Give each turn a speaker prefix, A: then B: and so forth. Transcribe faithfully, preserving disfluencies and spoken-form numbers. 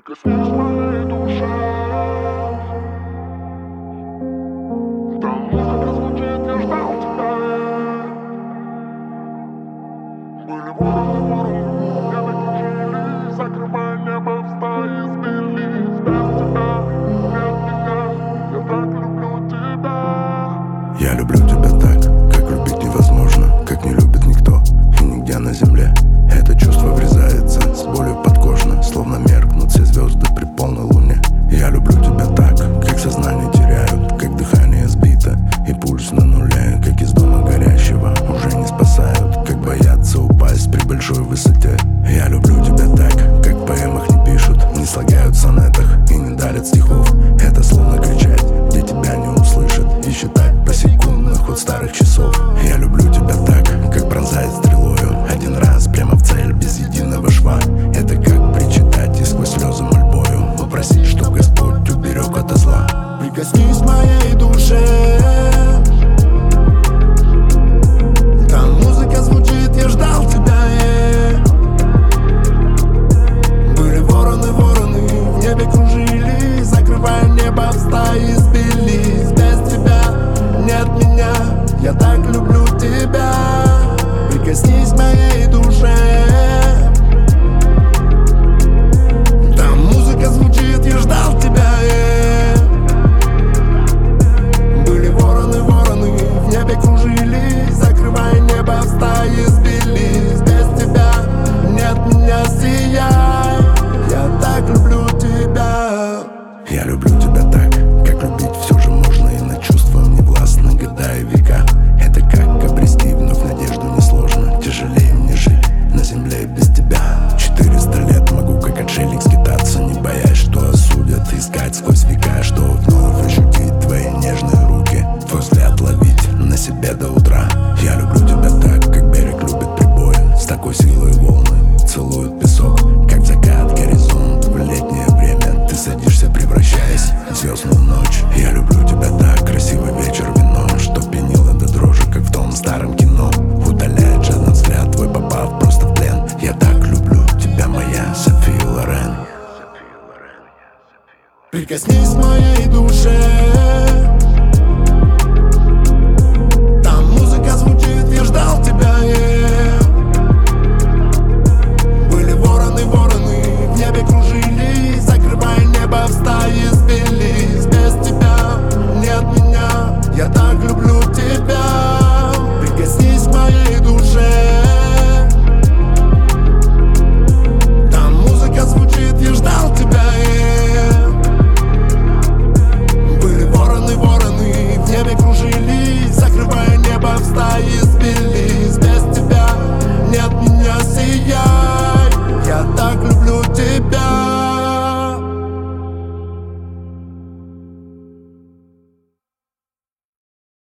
A: Прикоснись к моей душе. Там музыка звучит, я ждал тебя. Были вороны, вороны, небо кружили, закрывая небо в стаи сбились. Без тебя нет меня, я так люблю тебя.
B: Я люблю тебя так, как любить невозможно, как не любит никто и нигде на земле. Это чувство врезается с болью подкожно, словно меркнут все звезды при полной луне. Я люблю тебя так, как сознание теряют, как дыхание сбито и пульс на нуле, как из дома горящего уже не спасают, как боятся упасть при большой высоте. Я люблю тебя так, как в поэмах не пишут, не слагают в сонетах и не дарят стихов. Это словно кричать, где тебя не услышат, и считать по секундам ход старых часов. Я люблю тебя так, как пронзает стрелою один раз прямо в цель, без единого шва. Это как причитать и сквозь слезы мольбою попросить, чтоб Господь уберег ото зла.
C: Прикоснись к моей душе. Там музыка звучит, я ждал тебя. э. Были вороны, вороны, в небе кружили, закрывая небо в стаи сбились. Без тебя нет меня, я так люблю тебя. Прикоснись к моей душе. Там музыка звучит, я ждал тебя. э. Были вороны, вороны, в небе кружили, закрывая небо в стаи сбились. Без тебя нет меня, сияй, я так люблю тебя.
B: Я люблю тебя так, как любить все же можно, и над чувством не властны года и века. Это как обрести вновь надежду несложно, тяжелее мне жить на земле без тебя. Четыреста лет могу как отшельник скитаться, не боясь, что осудят, искать сквозь века, что вновь ощутить твои нежные руки, твой взгляд ловить на себе до утра. Я люблю тебя так, как берег любит прибой, с такой силой волны целуют песок, как закат горизонт в летнее время. Ты садишься, превращаясь в звездную ночь. Я люблю тебя так, красивый вечер, вино, что пьянило до дрожи, как в том старом кино. Удаляет жадный взгляд твой, попав просто в плен. Я так люблю тебя, моя София Лорен.
C: Прикоснись к моей душе.